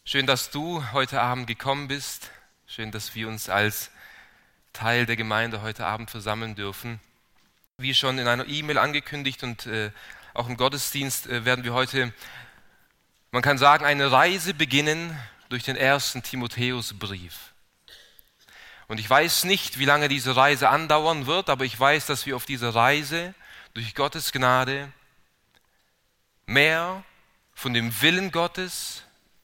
Schön, dass du heute Abend gekommen bist. Schön, dass wir uns als Teil der Gemeinde heute Abend versammeln dürfen. Wie schon in einer E-Mail angekündigt und auch im Gottesdienst werden wir heute, man kann sagen, eine Reise beginnen durch den ersten Timotheusbrief. Und ich weiß nicht, wie lange diese Reise andauern wird, aber ich weiß, dass wir auf dieser Reise durch Gottes Gnade mehr von dem Willen Gottes,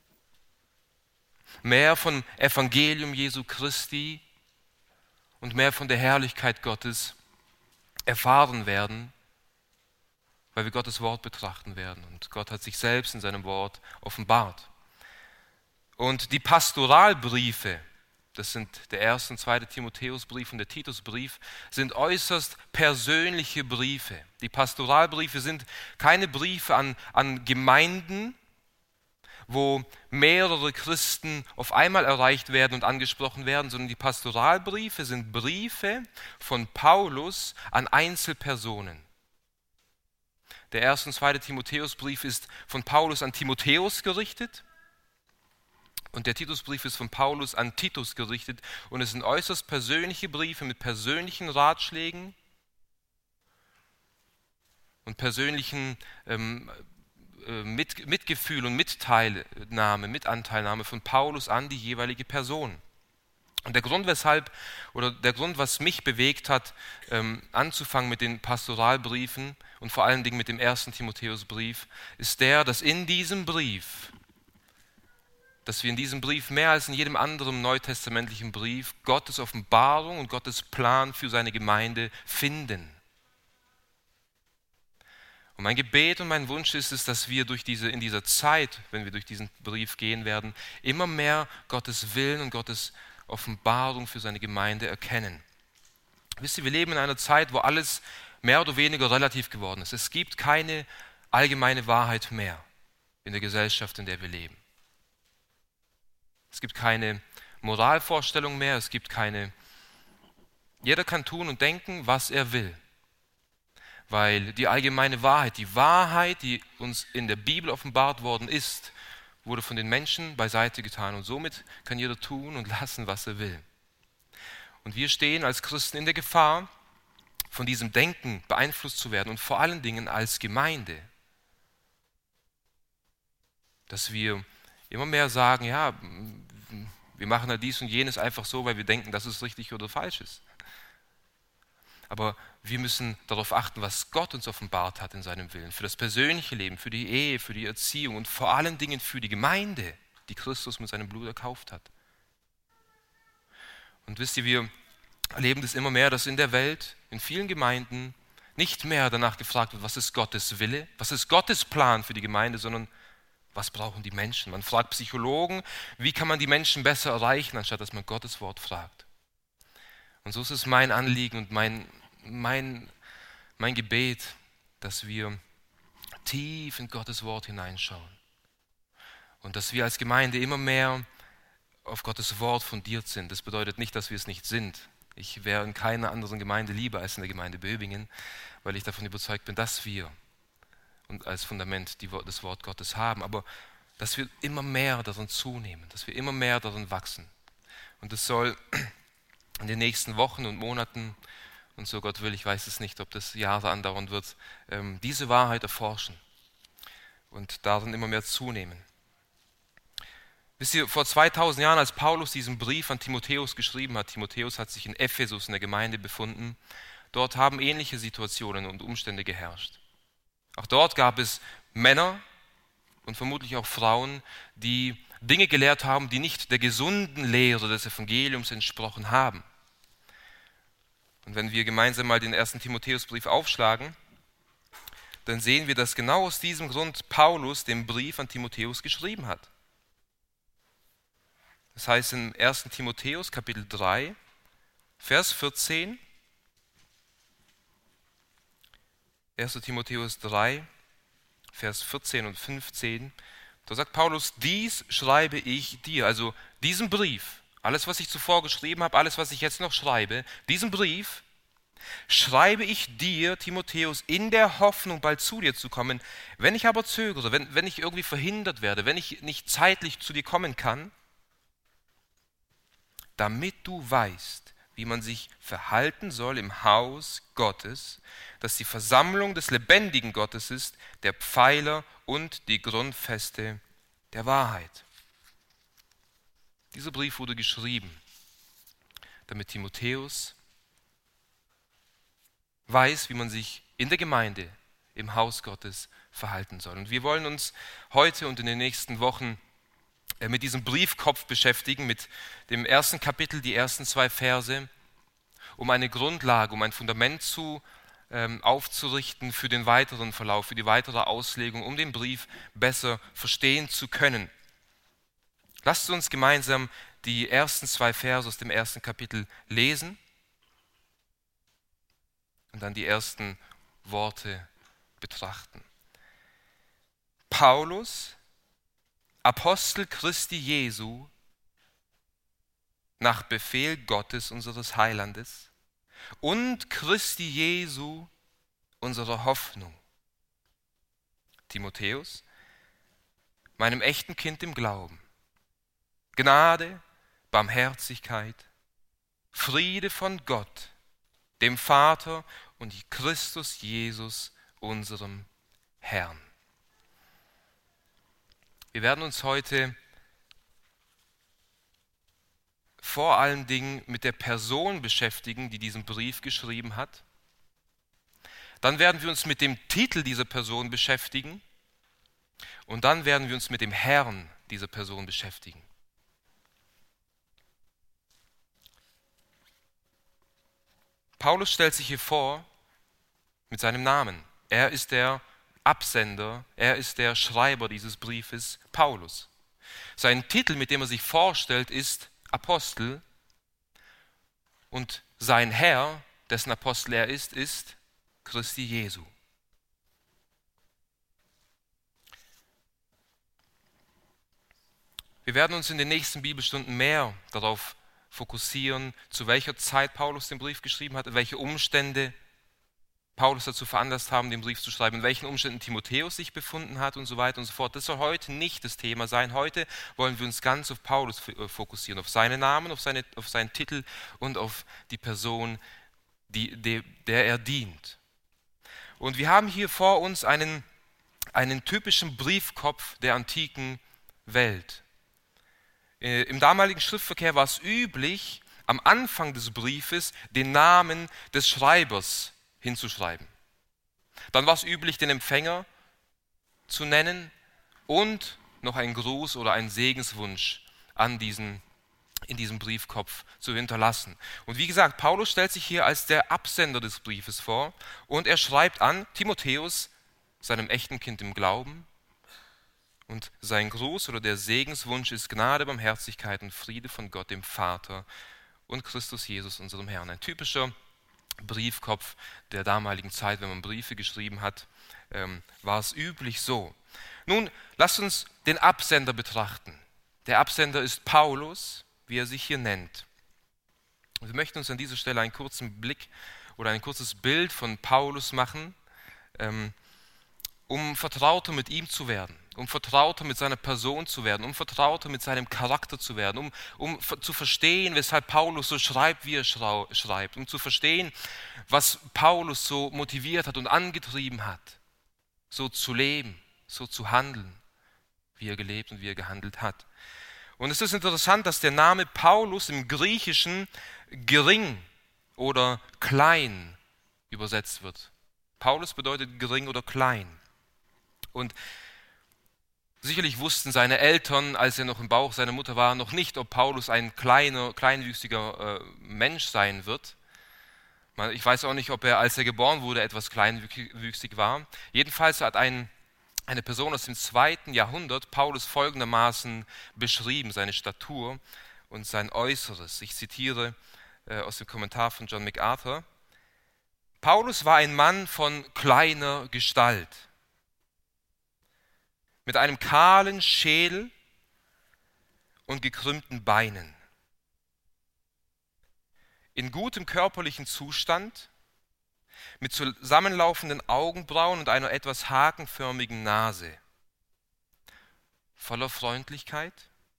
mehr vom Evangelium Jesu Christi und mehr von der Herrlichkeit Gottes erfahren werden, weil wir Gottes Wort betrachten werden. Und Gott hat sich selbst in seinem Wort offenbart. Und die Pastoralbriefe, das sind der 1. und 2. Timotheusbrief und der Titusbrief, sind äußerst persönliche Briefe. Die Pastoralbriefe sind keine Briefe an Gemeinden, wo mehrere Christen auf einmal erreicht werden und angesprochen werden, sondern die Pastoralbriefe sind Briefe von Paulus an Einzelpersonen. Der 1. und 2. Timotheusbrief ist von Paulus an Timotheus gerichtet und der Titusbrief ist von Paulus an Titus gerichtet und es sind äußerst persönliche Briefe mit persönlichen Ratschlägen und persönlichen Mitgefühl und Mitanteilnahme von Paulus an die jeweilige Person. Und der Grund, was mich bewegt hat, anzufangen mit den Pastoralbriefen und vor allen Dingen mit dem 1. Timotheusbrief, ist dass wir in diesem Brief mehr als in jedem anderen neutestamentlichen Brief Gottes Offenbarung und Gottes Plan für seine Gemeinde finden. Und mein Gebet und mein Wunsch ist es, dass wir in dieser Zeit, wenn wir durch diesen Brief gehen werden, immer mehr Gottes Willen und Gottes Offenbarung für seine Gemeinde erkennen. Wisst ihr, wir leben in einer Zeit, wo alles mehr oder weniger relativ geworden ist. Es gibt keine allgemeine Wahrheit mehr in der Gesellschaft, in der wir leben. Es gibt keine Moralvorstellung mehr, jeder kann tun und denken, was er will. Weil die allgemeine Wahrheit, die uns in der Bibel offenbart worden ist, wurde von den Menschen beiseite getan. Und somit kann jeder tun und lassen, was er will. Und wir stehen als Christen in der Gefahr, von diesem Denken beeinflusst zu werden und vor allen Dingen als Gemeinde. Dass wir immer mehr sagen, ja, wir machen halt dies und jenes einfach so, weil wir denken, dass es richtig oder falsch ist. Aber wir müssen darauf achten, was Gott uns offenbart hat in seinem Willen, für das persönliche Leben, für die Ehe, für die Erziehung und vor allen Dingen für die Gemeinde, die Christus mit seinem Blut erkauft hat. Und wisst ihr, wir erleben das immer mehr, dass in der Welt, in vielen Gemeinden, nicht mehr danach gefragt wird, was ist Gottes Wille, was ist Gottes Plan für die Gemeinde, sondern was brauchen die Menschen. Man fragt Psychologen, wie kann man die Menschen besser erreichen, anstatt dass man Gottes Wort fragt. Und so ist es mein Anliegen und mein Gebet, dass wir tief in Gottes Wort hineinschauen und dass wir als Gemeinde immer mehr auf Gottes Wort fundiert sind. Das bedeutet nicht, dass wir es nicht sind. Ich wäre in keiner anderen Gemeinde lieber als in der Gemeinde Böbingen, weil ich davon überzeugt bin, dass wir und als Fundament das Wort Gottes haben, aber dass wir immer mehr darin zunehmen, dass wir immer mehr darin wachsen. Und es soll in den nächsten Wochen und Monaten, und so Gott will, ich weiß es nicht, ob das Jahre andauern wird, diese Wahrheit erforschen und darin immer mehr zunehmen. Wisst ihr, vor 2000 Jahren, als Paulus diesen Brief an Timotheus geschrieben hat, Timotheus hat sich in Ephesus in der Gemeinde befunden, dort haben ähnliche Situationen und Umstände geherrscht. Auch dort gab es Männer und vermutlich auch Frauen, die Dinge gelehrt haben, die nicht der gesunden Lehre des Evangeliums entsprochen haben. Und wenn wir gemeinsam mal den 1. Timotheusbrief aufschlagen, dann sehen wir, dass genau aus diesem Grund Paulus den Brief an Timotheus geschrieben hat. Das heißt in 1. Timotheus Kapitel 3, Vers 14, 1. Timotheus 3, Vers 14 und 15, da sagt Paulus, dies schreibe ich dir, also diesen Brief, alles, was ich zuvor geschrieben habe, alles, was ich jetzt noch schreibe, diesen Brief schreibe ich dir, Timotheus, in der Hoffnung, bald zu dir zu kommen. Wenn ich aber zögere, wenn ich irgendwie verhindert werde, wenn ich nicht zeitlich zu dir kommen kann, damit du weißt, wie man sich verhalten soll im Haus Gottes, das die Versammlung des lebendigen Gottes ist, der Pfeiler und die Grundfeste der Wahrheit. Dieser Brief wurde geschrieben, damit Timotheus weiß, wie man sich in der Gemeinde, im Haus Gottes verhalten soll. Und wir wollen uns heute und in den nächsten Wochen mit diesem Briefkopf beschäftigen, mit dem ersten Kapitel, die ersten 2 Verse, um eine Grundlage, um ein Fundament aufzurichten für den weiteren Verlauf, für die weitere Auslegung, um den Brief besser verstehen zu können. Lasst uns gemeinsam die ersten 2 Verse aus dem ersten Kapitel lesen und dann die ersten Worte betrachten. Paulus, Apostel Christi Jesu, nach Befehl Gottes, unseres Heilandes, und Christi Jesu, unserer Hoffnung. Timotheus, meinem echten Kind im Glauben, Gnade, Barmherzigkeit, Friede von Gott, dem Vater und Christus Jesus, unserem Herrn. Wir werden uns heute vor allen Dingen mit der Person beschäftigen, die diesen Brief geschrieben hat. Dann werden wir uns mit dem Titel dieser Person beschäftigen und dann werden wir uns mit dem Herrn dieser Person beschäftigen. Paulus stellt sich hier vor mit seinem Namen. Er ist der Absender, er ist der Schreiber dieses Briefes, Paulus. Sein Titel, mit dem er sich vorstellt, ist Apostel und sein Herr, dessen Apostel er ist Christi Jesu. Wir werden uns in den nächsten Bibelstunden mehr darauf fokussieren, zu welcher Zeit Paulus den Brief geschrieben hat, welche Umstände Paulus dazu veranlasst haben, den Brief zu schreiben, in welchen Umständen Timotheus sich befunden hat und so weiter und so fort. Das soll heute nicht das Thema sein. Heute wollen wir uns ganz auf Paulus fokussieren, auf seinen Namen, auf seinen Titel und auf die Person, der er dient. Und wir haben hier vor uns einen typischen Briefkopf der antiken Welt. Im damaligen Schriftverkehr war es üblich, am Anfang des Briefes den Namen des Schreibers hinzuschreiben. Dann war es üblich, den Empfänger zu nennen und noch einen Gruß oder einen Segenswunsch in diesem Briefkopf zu hinterlassen. Und wie gesagt, Paulus stellt sich hier als der Absender des Briefes vor und er schreibt an Timotheus, seinem echten Kind im Glauben, und sein Gruß oder der Segenswunsch ist Gnade, Barmherzigkeit und Friede von Gott, dem Vater und Christus Jesus, unserem Herrn. Ein typischer Briefkopf der damaligen Zeit, wenn man Briefe geschrieben hat, war es üblich so. Nun, lasst uns den Absender betrachten. Der Absender ist Paulus, wie er sich hier nennt. Wir möchten uns an dieser Stelle einen kurzen Blick oder ein kurzes Bild von Paulus machen, um vertrauter mit ihm zu werden, um vertrauter mit seiner Person zu werden, um vertrauter mit seinem Charakter zu werden, um zu verstehen, weshalb Paulus so schreibt, wie er schreibt, um zu verstehen, was Paulus so motiviert hat und angetrieben hat, so zu leben, so zu handeln, wie er gelebt und wie er gehandelt hat. Und es ist interessant, dass der Name Paulus im Griechischen gering oder klein übersetzt wird. Paulus bedeutet gering oder klein. Und sicherlich wussten seine Eltern, als er noch im Bauch seiner Mutter war, noch nicht, ob Paulus ein kleinwüchsiger Mensch sein wird. Ich weiß auch nicht, ob er, als er geboren wurde, etwas kleinwüchsig war. Jedenfalls hat eine Person aus dem 2. Jahrhundert Paulus folgendermaßen beschrieben, seine Statur und sein Äußeres. Ich zitiere aus dem Kommentar von John MacArthur. Paulus war ein Mann von kleiner Gestalt, mit einem kahlen Schädel und gekrümmten Beinen. In gutem körperlichen Zustand, mit zusammenlaufenden Augenbrauen und einer etwas hakenförmigen Nase. Voller Freundlichkeit.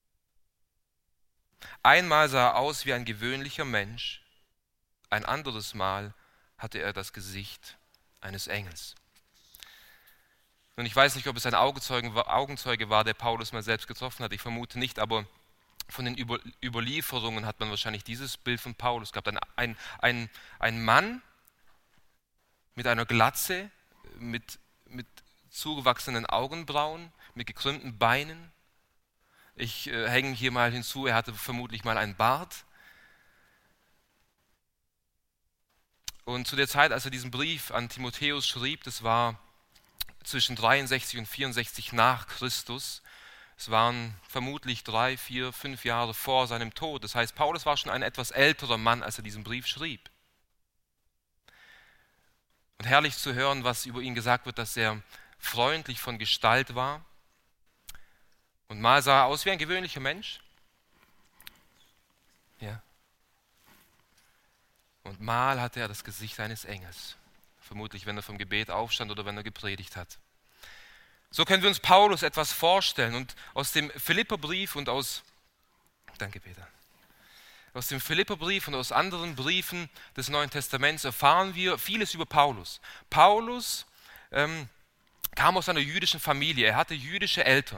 Einmal sah er aus wie ein gewöhnlicher Mensch, ein anderes Mal hatte er das Gesicht eines Engels. Und ich weiß nicht, ob es ein Augenzeuge war, der Paulus mal selbst getroffen hat. Ich vermute nicht, aber von den Überlieferungen hat man wahrscheinlich dieses Bild von Paulus gehabt. Ein Mann mit einer Glatze, mit zugewachsenen Augenbrauen, mit gekrümmten Beinen. Ich hänge hier mal hinzu, er hatte vermutlich mal einen Bart. Und zu der Zeit, als er diesen Brief an Timotheus schrieb, das war zwischen 63 und 64 nach Christus. Es waren vermutlich 3, 4, 5 Jahre vor seinem Tod. Das heißt, Paulus war schon ein etwas älterer Mann, als er diesen Brief schrieb. Und herrlich zu hören, was über ihn gesagt wird, dass er freundlich von Gestalt war. Und mal sah er aus wie ein gewöhnlicher Mensch. Ja. Und mal hatte er das Gesicht eines Engels. Vermutlich, wenn er vom Gebet aufstand oder wenn er gepredigt hat. So können wir uns Paulus etwas vorstellen. Und aus dem Philipperbrief und aus dem Philipperbrief und aus anderen Briefen des Neuen Testaments erfahren wir vieles über Paulus. Paulus kam aus einer jüdischen Familie. Er hatte jüdische Eltern.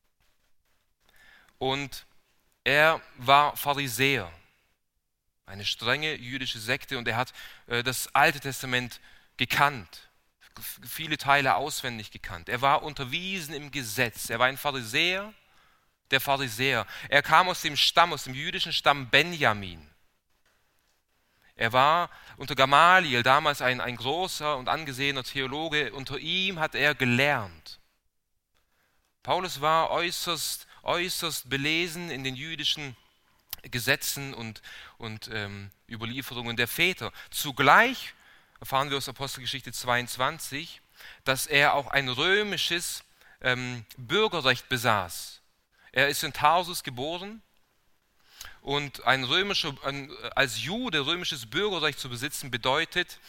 Und er war Pharisäer. Eine strenge jüdische Sekte. Und er hat das Alte Testament gekannt, viele Teile auswendig gekannt. Er war unterwiesen im Gesetz. Er war ein Pharisäer, der Pharisäer. Er kam aus dem jüdischen Stamm Benjamin. Er war unter Gamaliel, damals ein großer und angesehener Theologe. Unter ihm hat er gelernt. Paulus war äußerst belesen in den jüdischen Gesetzen und Überlieferungen der Väter. Zugleich erfahren wir aus Apostelgeschichte 22, dass er auch ein römisches Bürgerrecht besaß. Er ist in Tarsus geboren und als Jude römisches Bürgerrecht zu besitzen bedeutet,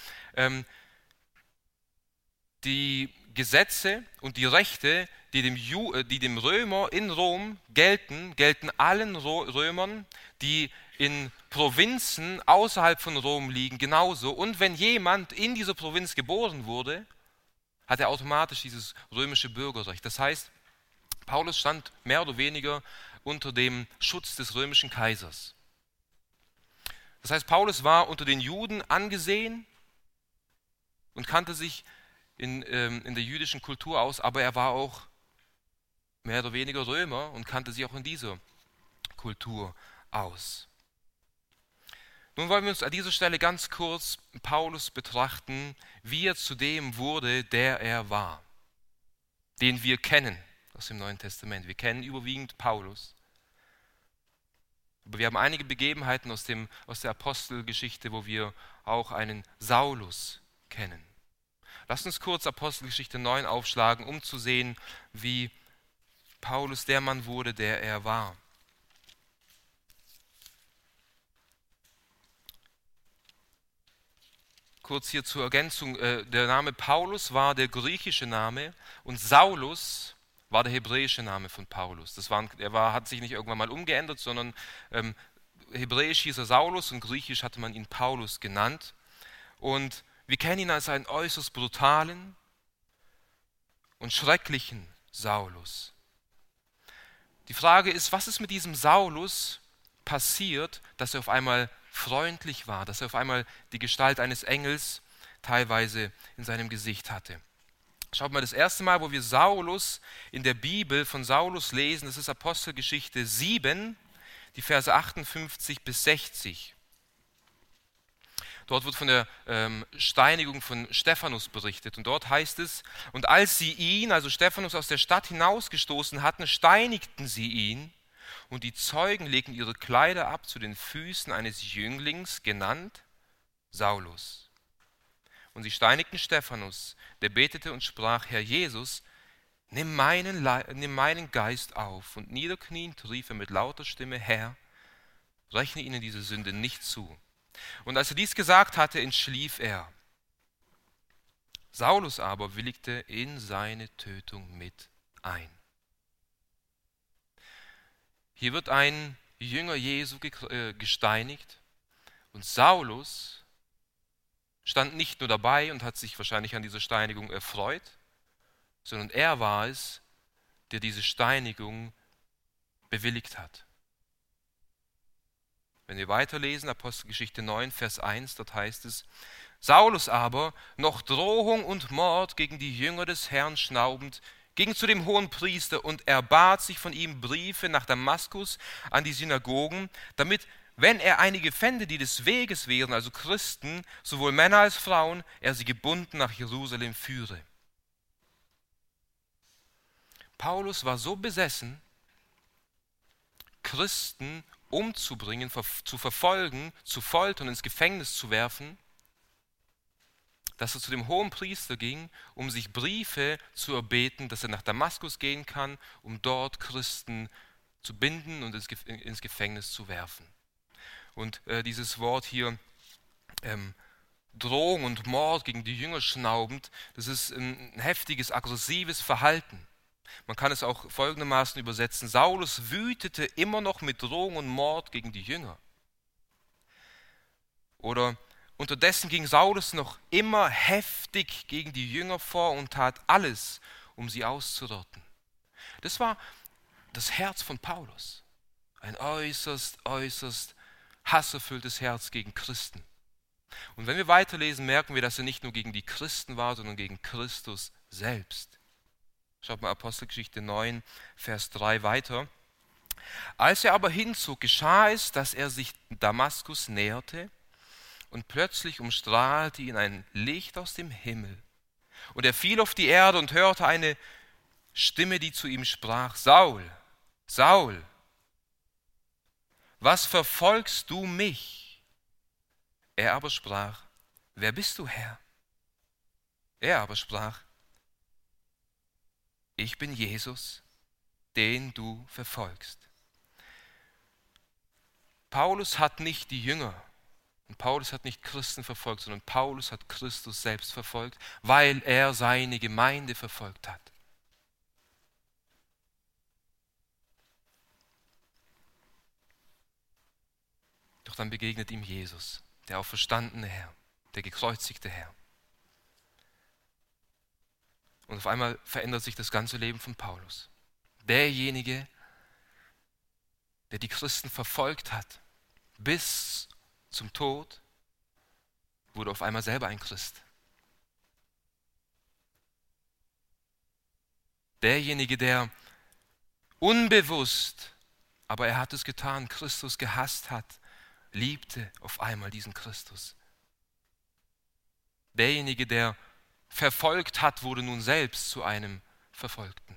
die Gesetze und die Rechte, die dem Römer in Rom gelten allen Römern, die in Provinzen außerhalb von Rom liegen, genauso. Und wenn jemand in dieser Provinz geboren wurde, hat er automatisch dieses römische Bürgerrecht. Das heißt, Paulus stand mehr oder weniger unter dem Schutz des römischen Kaisers. Das heißt, Paulus war unter den Juden angesehen und kannte sich in der jüdischen Kultur aus, aber er war auch mehr oder weniger Römer und kannte sich auch in dieser Kultur aus. Nun wollen wir uns an dieser Stelle ganz kurz Paulus betrachten, wie er zu dem wurde, der er war, den wir kennen aus dem Neuen Testament. Wir kennen überwiegend Paulus. Aber wir haben einige Begebenheiten aus der Apostelgeschichte, wo wir auch einen Saulus kennen. Lasst uns kurz Apostelgeschichte 9 aufschlagen, um zu sehen, wie Paulus der Mann wurde, der er war. Kurz hier zur Ergänzung, der Name Paulus war der griechische Name und Saulus war der hebräische Name von Paulus. Hat sich nicht irgendwann mal umgeändert, sondern hebräisch hieß er Saulus und griechisch hatte man ihn Paulus genannt. Und wir kennen ihn als einen äußerst brutalen und schrecklichen Saulus. Die Frage ist, was ist mit diesem Saulus passiert, dass er auf einmal freundlich war, dass er auf einmal die Gestalt eines Engels teilweise in seinem Gesicht hatte. Schaut mal, das erste Mal, wo wir Saulus in der Bibel von Saulus lesen, das ist Apostelgeschichte 7, die Verse 58 bis 60. Dort wird von der Steinigung von Stephanus berichtet und dort heißt es, und als sie ihn, also Stephanus, aus der Stadt hinausgestoßen hatten, steinigten sie ihn. Und die Zeugen legten ihre Kleider ab zu den Füßen eines Jünglings, genannt Saulus. Und sie steinigten Stephanus, der betete und sprach, Herr Jesus, nimm meinen Geist auf. Und niederkniend rief er mit lauter Stimme, Herr, rechne ihnen diese Sünde nicht zu. Und als er dies gesagt hatte, entschlief er. Saulus aber willigte in seine Tötung mit ein. Hier wird ein Jünger Jesu gesteinigt und Saulus stand nicht nur dabei und hat sich wahrscheinlich an dieser Steinigung erfreut, sondern er war es, der diese Steinigung bewilligt hat. Wenn wir weiterlesen, Apostelgeschichte 9, Vers 1, dort heißt es: Saulus aber, noch Drohung und Mord gegen die Jünger des Herrn schnaubend, ging zu dem Hohenpriester und erbat sich von ihm Briefe nach Damaskus an die Synagogen, damit, wenn er einige fände, die des Weges wären, also Christen, sowohl Männer als Frauen, er sie gebunden nach Jerusalem führe. Paulus war so besessen, Christen umzubringen, zu verfolgen, zu foltern, ins Gefängnis zu werfen, dass er zu dem Hohenpriester ging, um sich Briefe zu erbeten, dass er nach Damaskus gehen kann, um dort Christen zu binden und ins Gefängnis zu werfen. Und dieses Wort hier, Drohung und Mord gegen die Jünger schnaubend, das ist ein heftiges, aggressives Verhalten. Man kann es auch folgendermaßen übersetzen: Saulus wütete immer noch mit Drohung und Mord gegen die Jünger. Oder unterdessen ging Saulus noch immer heftig gegen die Jünger vor und tat alles, um sie auszurotten. Das war das Herz von Paulus. Ein äußerst, äußerst hasserfülltes Herz gegen Christen. Und wenn wir weiterlesen, merken wir, dass er nicht nur gegen die Christen war, sondern gegen Christus selbst. Schaut mal Apostelgeschichte 9, Vers 3 weiter. Als er aber hinzog, geschah es, dass er sich Damaskus näherte, und plötzlich umstrahlte ihn ein Licht aus dem Himmel. Und er fiel auf die Erde und hörte eine Stimme, die zu ihm sprach: Saul, Saul, was verfolgst du mich? Er aber sprach: Wer bist du, Herr? Er aber sprach: Ich bin Jesus, den du verfolgst. Paulus hat nicht die Jünger und Paulus hat nicht Christen verfolgt, sondern Paulus hat Christus selbst verfolgt, weil er seine Gemeinde verfolgt hat. Doch dann begegnet ihm Jesus, der auferstandene Herr, der gekreuzigte Herr. Und auf einmal verändert sich das ganze Leben von Paulus. Derjenige, der die Christen verfolgt hat, bis zum Tod, wurde auf einmal selber ein Christ. Derjenige, der unbewusst, aber er hat es getan, Christus gehasst hat, liebte auf einmal diesen Christus. Derjenige, der verfolgt hat, wurde nun selbst zu einem Verfolgten.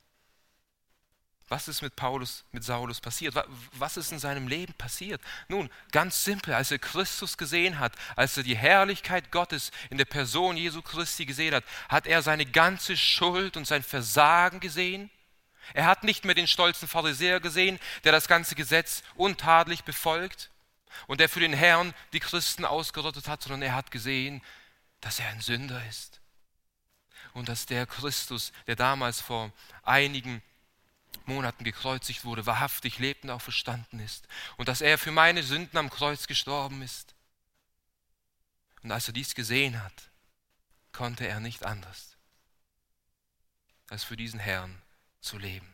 Was ist mit Saulus passiert? Was ist in seinem Leben passiert? Nun, ganz simpel, als er Christus gesehen hat, als er die Herrlichkeit Gottes in der Person Jesu Christi gesehen hat, hat er seine ganze Schuld und sein Versagen gesehen. Er hat nicht mehr den stolzen Pharisäer gesehen, der das ganze Gesetz untadelig befolgt und der für den Herrn die Christen ausgerottet hat, sondern er hat gesehen, dass er ein Sünder ist. Und dass der Christus, der damals vor einigen Monaten gekreuzigt wurde, wahrhaftig lebt und auch verstanden ist. Und dass er für meine Sünden am Kreuz gestorben ist. Und als er dies gesehen hat, konnte er nicht anders, als für diesen Herrn zu leben.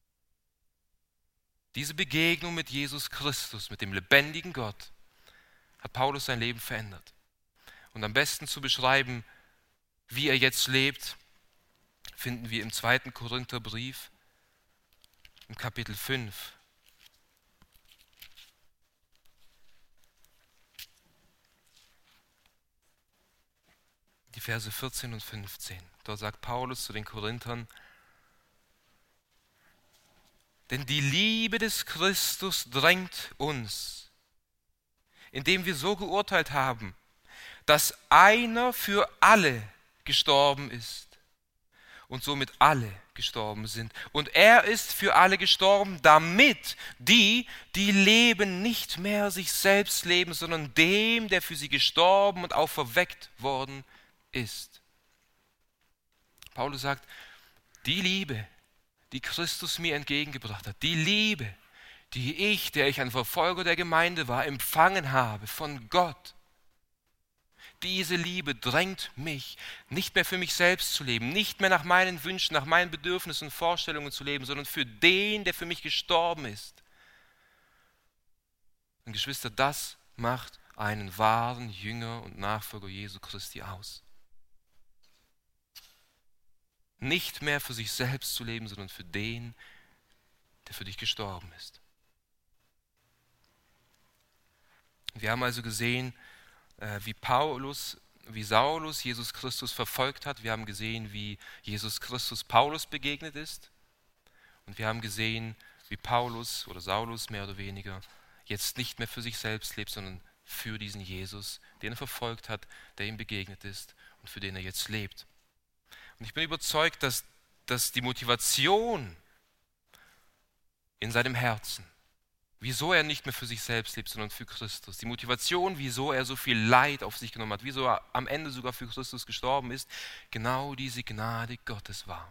Diese Begegnung mit Jesus Christus, mit dem lebendigen Gott, hat Paulus sein Leben verändert. Und am besten zu beschreiben, wie er jetzt lebt, finden wir im 2. Korintherbrief, im Kapitel 5. Die Verse 14 und 15. Dort sagt Paulus zu den Korinthern: Denn die Liebe des Christus drängt uns, indem wir so geurteilt haben, dass einer für alle gestorben ist und somit alle gestorben sind. Und er ist für alle gestorben, damit die leben, nicht mehr sich selbst leben, sondern dem, der für sie gestorben und auferweckt worden ist. Paulus sagt, die Liebe, die Christus mir entgegengebracht hat, die Liebe, die ich, der ich ein Verfolger der Gemeinde war, empfangen habe von Gott, diese Liebe drängt mich, nicht mehr für mich selbst zu leben, nicht mehr nach meinen Wünschen, nach meinen Bedürfnissen und Vorstellungen zu leben, sondern für den, der für mich gestorben ist. Und Geschwister, das macht einen wahren Jünger und Nachfolger Jesu Christi aus. Nicht mehr für sich selbst zu leben, sondern für den, der für dich gestorben ist. Wir haben also gesehen, wie Saulus Jesus Christus verfolgt hat. Wir haben gesehen, wie Jesus Christus Paulus begegnet ist. Und wir haben gesehen, wie Paulus oder Saulus mehr oder weniger jetzt nicht mehr für sich selbst lebt, sondern für diesen Jesus, den er verfolgt hat, der ihm begegnet ist und für den er jetzt lebt. Und ich bin überzeugt, dass die Motivation in seinem Herzen, wieso er nicht mehr für sich selbst lebt, sondern für Christus, die Motivation, wieso er so viel Leid auf sich genommen hat, wieso er am Ende sogar für Christus gestorben ist, genau diese Gnade Gottes war.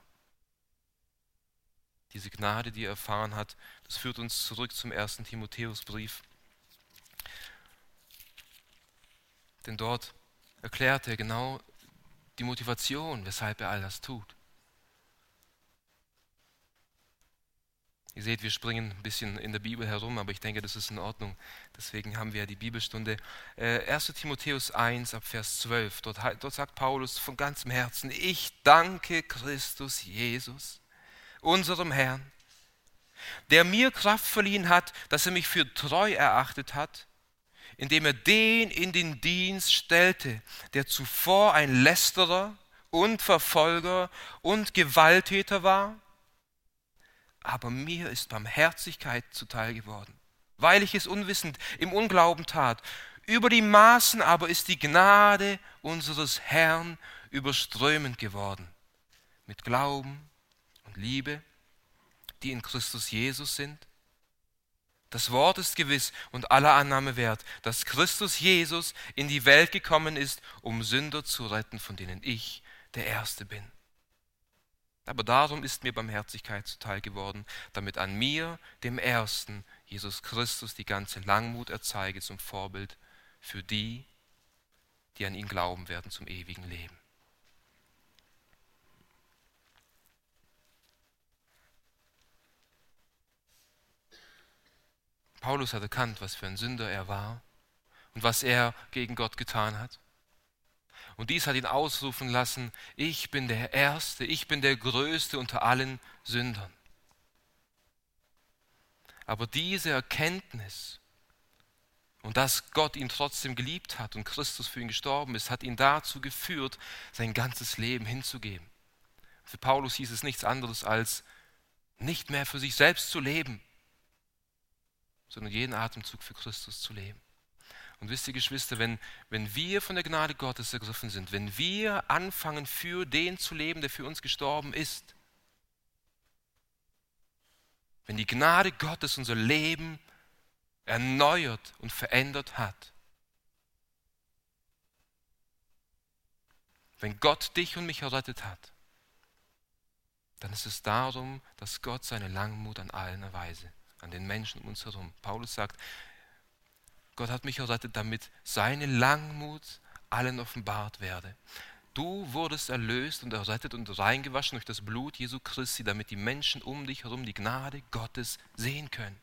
Diese Gnade, die er erfahren hat, das führt uns zurück zum 1. Timotheusbrief. Denn dort erklärt er genau die Motivation, weshalb er all das tut. Ihr seht, wir springen ein bisschen in der Bibel herum, aber ich denke, das ist in Ordnung. Deswegen haben wir ja die Bibelstunde. 1. Timotheus 1 ab Vers 12. Dort sagt Paulus von ganzem Herzen, ich danke Christus Jesus, unserem Herrn, der mir Kraft verliehen hat, dass er mich für treu erachtet hat, indem er den in den Dienst stellte, der zuvor ein Lästerer und Verfolger und Gewalttäter war. Aber mir ist Barmherzigkeit zuteil geworden, weil ich es unwissend im Unglauben tat. Über die Maßen aber ist die Gnade unseres Herrn überströmend geworden, mit Glauben und Liebe, die in Christus Jesus sind. Das Wort ist gewiss und aller Annahme wert, dass Christus Jesus in die Welt gekommen ist, um Sünder zu retten, von denen ich der Erste bin. Aber darum ist mir Barmherzigkeit zuteil geworden, damit an mir, dem Ersten, Jesus Christus die ganze Langmut erzeige zum Vorbild für die, die an ihn glauben werden zum ewigen Leben. Paulus hat erkannt, was für ein Sünder er war und was er gegen Gott getan hat. Und dies hat ihn ausrufen lassen, ich bin der Erste, ich bin der Größte unter allen Sündern. Aber diese Erkenntnis und dass Gott ihn trotzdem geliebt hat und Christus für ihn gestorben ist, hat ihn dazu geführt, sein ganzes Leben hinzugeben. Für Paulus hieß es nichts anderes als nicht mehr für sich selbst zu leben, sondern jeden Atemzug für Christus zu leben. Und wisst ihr, Geschwister, wenn wir von der Gnade Gottes ergriffen sind, wenn wir anfangen, für den zu leben, der für uns gestorben ist, wenn die Gnade Gottes unser Leben erneuert und verändert hat, wenn Gott dich und mich errettet hat, dann ist es darum, dass Gott seine Langmut an allen erweise, an den Menschen um uns herum. Paulus sagt, Gott hat mich errettet, damit seine Langmut allen offenbart werde. Du wurdest erlöst und errettet und reingewaschen durch das Blut Jesu Christi, damit die Menschen um dich herum die Gnade Gottes sehen können.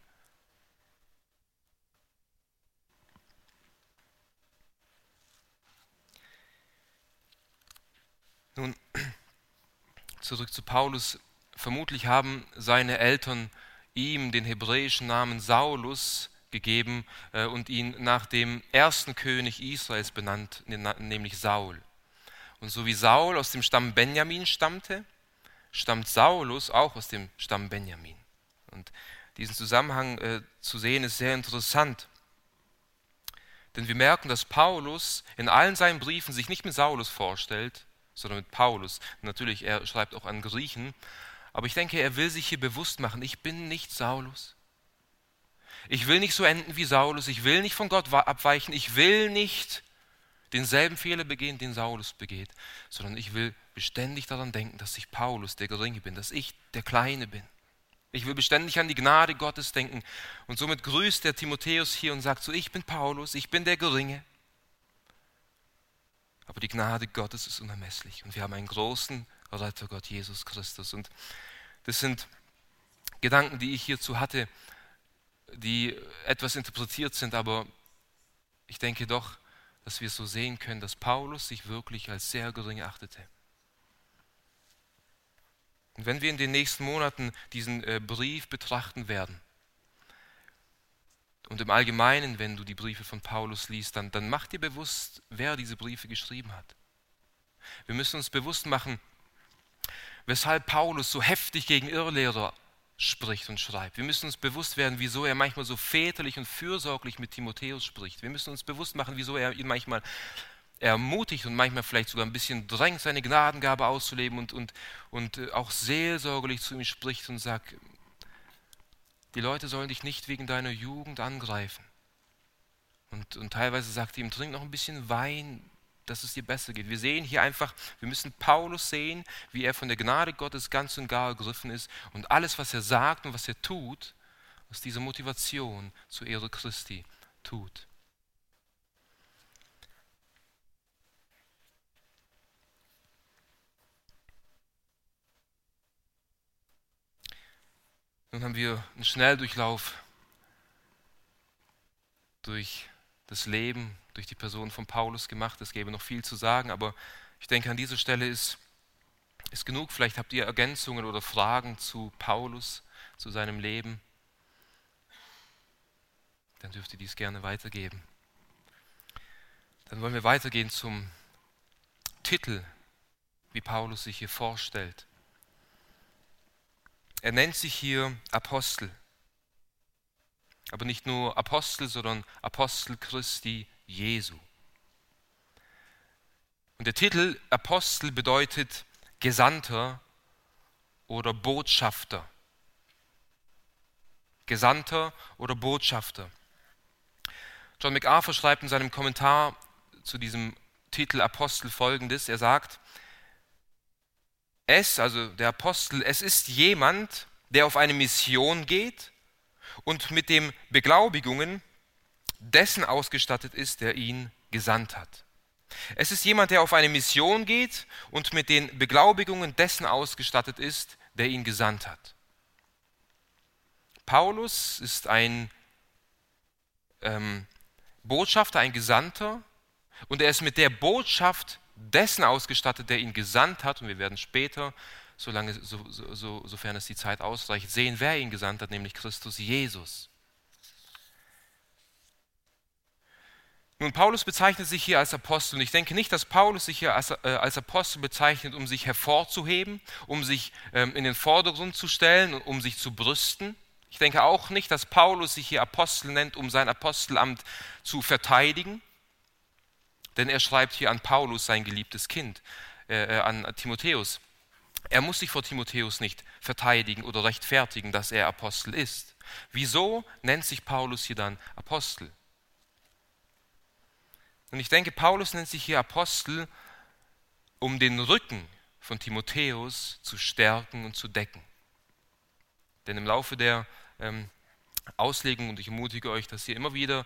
Nun, zurück zu Paulus. Vermutlich haben seine Eltern ihm den hebräischen Namen Saulus gegeben und ihn nach dem ersten König Israels benannt, nämlich Saul. Und so wie Saul aus dem Stamm Benjamin stammte, stammt Saulus auch aus dem Stamm Benjamin. Und diesen Zusammenhang zu sehen ist sehr interessant. Denn wir merken, dass Paulus in allen seinen Briefen sich nicht mit Saulus vorstellt, sondern mit Paulus. Natürlich, er schreibt auch an Griechen, aber ich denke, er will sich hier bewusst machen, ich bin nicht Saulus. Ich will nicht so enden wie Saulus, ich will nicht von Gott abweichen, ich will nicht denselben Fehler begehen, den Saulus begeht, sondern ich will beständig daran denken, dass ich Paulus, der Geringe bin, dass ich der Kleine bin. Ich will beständig an die Gnade Gottes denken. Und somit grüßt der Timotheus hier und sagt so, ich bin Paulus, ich bin der Geringe. Aber die Gnade Gottes ist unermesslich. Und wir haben einen großen Retter, Gott Jesus Christus. Und das sind Gedanken, die ich hierzu hatte, die etwas interpretiert sind, aber ich denke doch, dass wir es so sehen können, dass Paulus sich wirklich als sehr gering achtete. Und wenn wir in den nächsten Monaten diesen Brief betrachten werden, und im Allgemeinen, wenn du die Briefe von Paulus liest, dann mach dir bewusst, wer diese Briefe geschrieben hat. Wir müssen uns bewusst machen, weshalb Paulus so heftig gegen Irrlehrer spricht und schreibt. Wir müssen uns bewusst werden, wieso er manchmal so väterlich und fürsorglich mit Timotheus spricht. Wir müssen uns bewusst machen, wieso er ihn manchmal ermutigt und manchmal vielleicht sogar ein bisschen drängt, seine Gnadengabe auszuleben und auch seelsorgerlich zu ihm spricht und sagt, die Leute sollen dich nicht wegen deiner Jugend angreifen. Und teilweise sagt er ihm, trink noch ein bisschen Wein, dass es dir besser geht. Wir sehen hier einfach, wir müssen Paulus sehen, wie er von der Gnade Gottes ganz und gar ergriffen ist und alles, was er sagt und was er tut, aus dieser Motivation zur Ehre Christi tut. Nun haben wir einen Schnelldurchlauf durch das Leben, durch die Person von Paulus gemacht. Es gäbe noch viel zu sagen, aber ich denke, an dieser Stelle ist genug. Vielleicht habt ihr Ergänzungen oder Fragen zu Paulus, zu seinem Leben. Dann dürft ihr dies gerne weitergeben. Dann wollen wir weitergehen zum Titel, wie Paulus sich hier vorstellt. Er nennt sich hier Apostel. Aber nicht nur Apostel, sondern Apostel Christi Jesu. Und der Titel Apostel bedeutet Gesandter oder Botschafter. Gesandter oder Botschafter. John MacArthur schreibt in seinem Kommentar zu diesem Titel Apostel Folgendes. Er sagt, also der Apostel, es ist jemand, der auf eine Mission geht und mit den Beglaubigungen dessen ausgestattet ist, der ihn gesandt hat. Es ist jemand, der auf eine Mission geht und mit den Beglaubigungen dessen ausgestattet ist, der ihn gesandt hat. Paulus ist ein Botschafter, ein Gesandter, und er ist mit der Botschaft dessen ausgestattet, der ihn gesandt hat, und wir werden später, sofern es die Zeit ausreicht, sehen, wer ihn gesandt hat, nämlich Christus Jesus. Nun, Paulus bezeichnet sich hier als Apostel, und ich denke nicht, dass Paulus sich hier als Apostel bezeichnet, um sich hervorzuheben, um sich in den Vordergrund zu stellen, um sich zu brüsten. Ich denke auch nicht, dass Paulus sich hier Apostel nennt, um sein Apostelamt zu verteidigen, denn er schreibt hier an Paulus, sein geliebtes Kind, an Timotheus. Er muss sich vor Timotheus nicht verteidigen oder rechtfertigen, dass er Apostel ist. Wieso nennt sich Paulus hier dann Apostel? Und ich denke, Paulus nennt sich hier Apostel, um den Rücken von Timotheus zu stärken und zu decken. Denn im Laufe der Auslegung, und ich ermutige euch, dass ihr immer wieder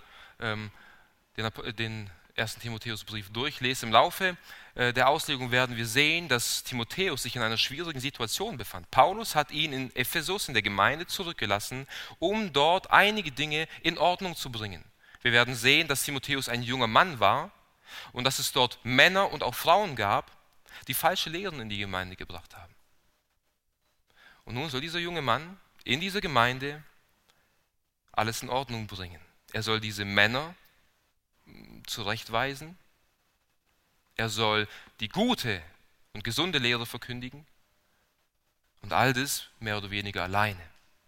den 1. Timotheusbrief durchlest, im Laufe der Auslegung werden wir sehen, dass Timotheus sich in einer schwierigen Situation befand. Paulus hat ihn in Ephesus in der Gemeinde zurückgelassen, um dort einige Dinge in Ordnung zu bringen. Wir werden sehen, dass Timotheus ein junger Mann war und dass es dort Männer und auch Frauen gab, die falsche Lehren in die Gemeinde gebracht haben. Und nun soll dieser junge Mann in dieser Gemeinde alles in Ordnung bringen. Er soll diese Männer zurechtweisen. Er soll die gute und gesunde Lehre verkündigen. Und all das mehr oder weniger alleine.